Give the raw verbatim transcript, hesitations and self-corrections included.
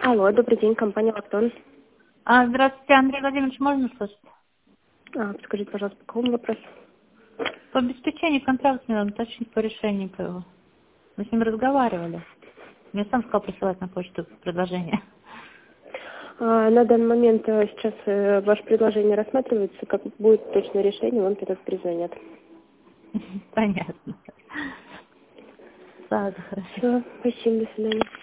Алло, добрый день, компания «Лактон». А, здравствуйте, Андрей Владимирович, можно слышать? А, подскажите, пожалуйста, по какому вопросу? По обеспечению контракта мне надо уточнить по решению по его. Мы с ним разговаривали. Мне сам сказал присылать на почту предложение. А, на данный момент э, сейчас э, ваше предложение рассматривается. Как будет точное решение, вам тогда перезвонят. Понятно. Ладно, хорошо. Все, спасибо, до свидания.